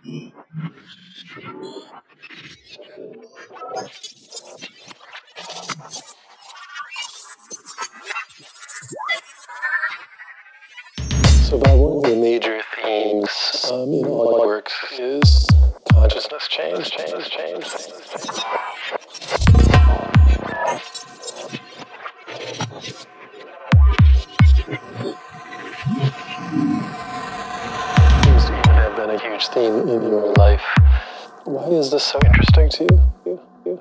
So, Bob, one of the major themes, in all my works is consciousness change. Seems to even have been a huge theme in your life. Why is this so interesting to you?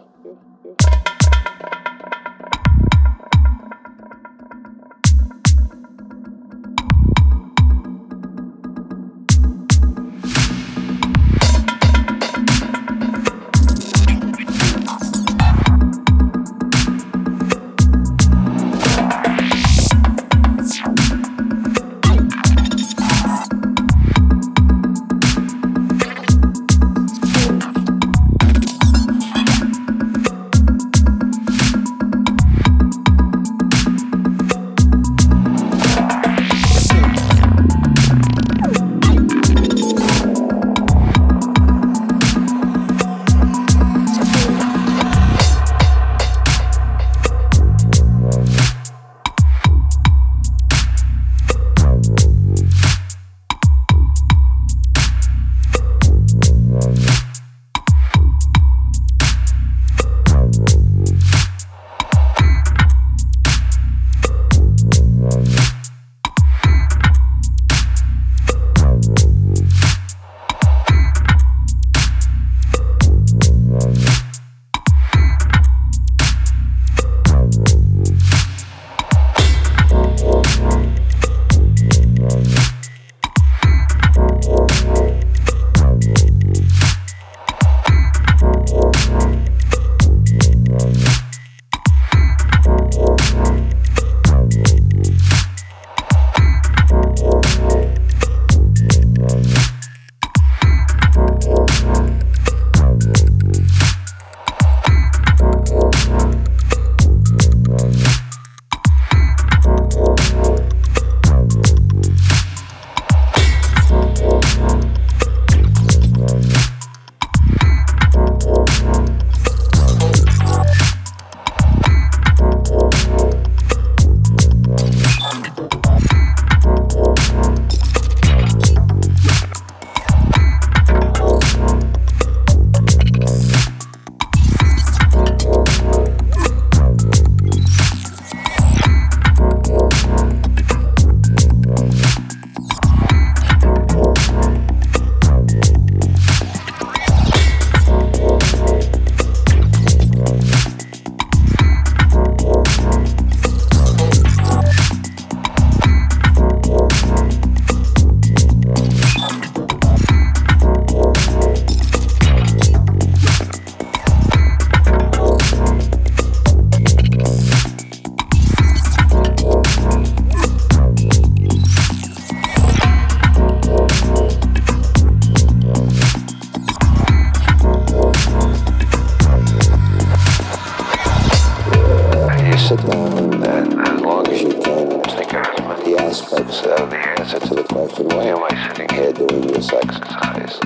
Sit down, and as long as you can, think of as many aspects of the answer to the question, why am I sitting here doing this exercise?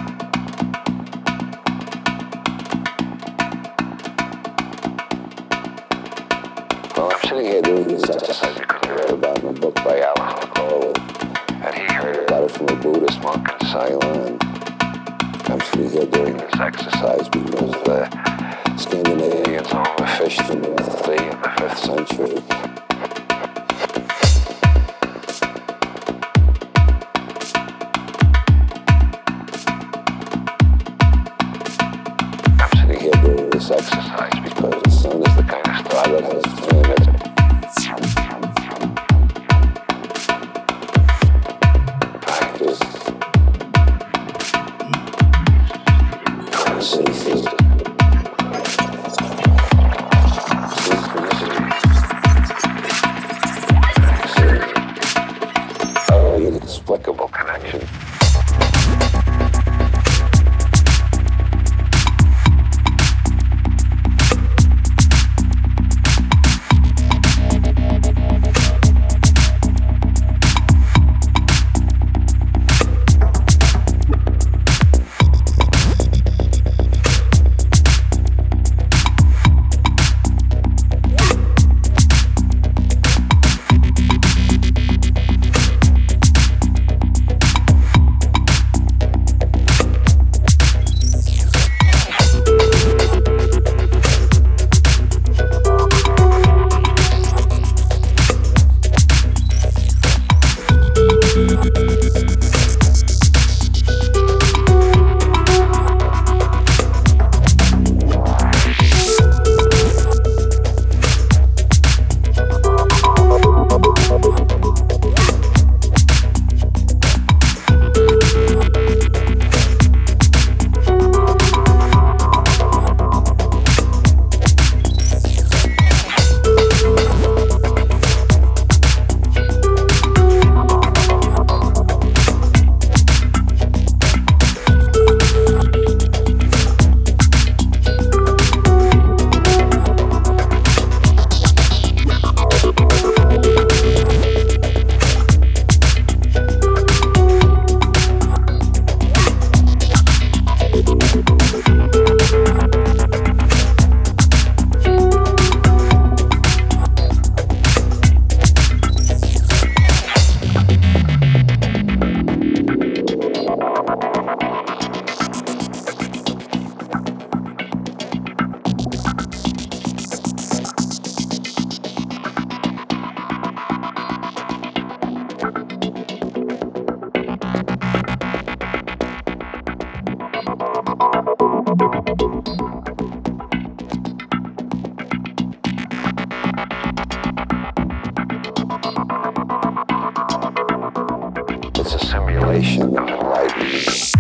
Well, I'm sitting here doing this exercise because I read about it in a book by Alistair Crowley, and he heard about it from a Buddhist monk in Ceylon. I'm sitting here doing this exercise because the Scandinavians overfished in the 5th century. I'm sitting here doing this exercise because the sun is the kind of star that has planets. It's a simulation of enlightenment.